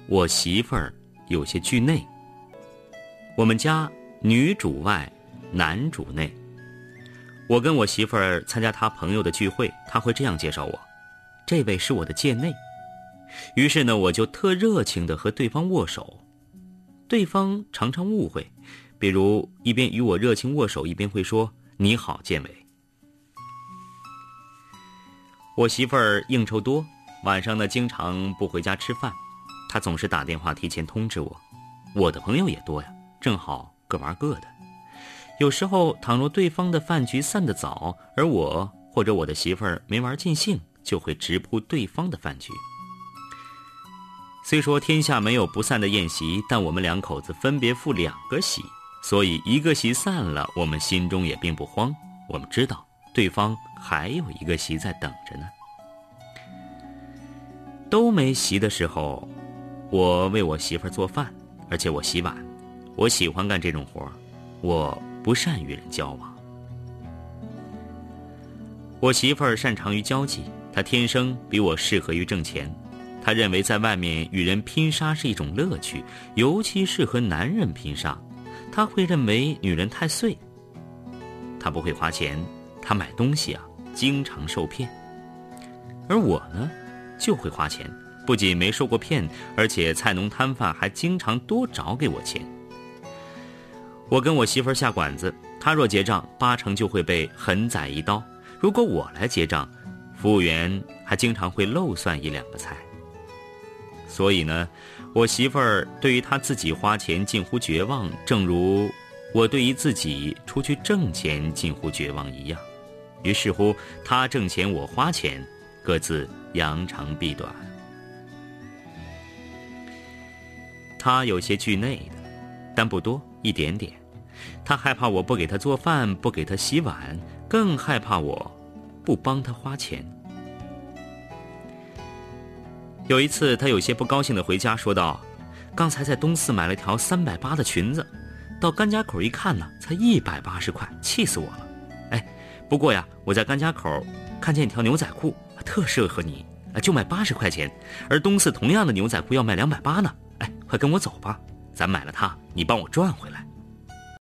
我媳妇儿有些惧内。我们家女主外，男主内。我跟我媳妇儿参加她朋友的聚会，她会这样介绍我：这位是我的贱内。于是呢，我就特热情地和对方握手。对方常常误会，比如一边与我热情握手，一边会说：你好，建伟。我媳妇儿应酬多，晚上呢经常不回家吃饭，她总是打电话提前通知我。我的朋友也多呀，正好各玩各的。有时候倘若对方的饭局散得早，而我或者我的媳妇儿没玩尽兴，就会直扑对方的饭局。虽说天下没有不散的宴席，但我们两口子分别赴2个席，所以一个席散了，我们心中也并不慌。我们知道对方还有一个席在等着呢。都没席的时候，我为我媳妇儿做饭，而且我洗碗。我喜欢干这种活，我不善与人交往。我媳妇儿擅长于交际，她天生比我适合于挣钱。她认为在外面与人拼杀是一种乐趣，尤其是和男人拼杀。她会认为女人太碎。她不会花钱，她买东西经常受骗。而我呢，就会花钱，不仅没受过骗，而且菜农摊贩还经常多找给我钱。我跟我媳妇儿下馆子，她若结账，8成就会被狠宰一刀。如果我来结账，服务员还经常会漏算1-2个菜。所以呢，我媳妇儿对于她自己花钱近乎绝望，正如我对于自己出去挣钱近乎绝望一样。于是乎，她挣钱我花钱，各自扬长避短。她有些惧内的，但不多，一点点。她害怕我不给她做饭，不给她洗碗，更害怕我不帮她花钱。有一次她有些不高兴地回家，说道：刚才在东四买了条380的裙子，到甘家口一看呢，才180块，气死我了。不过呀，我在甘家口看见一条牛仔裤，特适合你，就卖80块钱，而东四同样的牛仔裤要卖280呢。快跟我走吧，咱买了它，你帮我赚回来。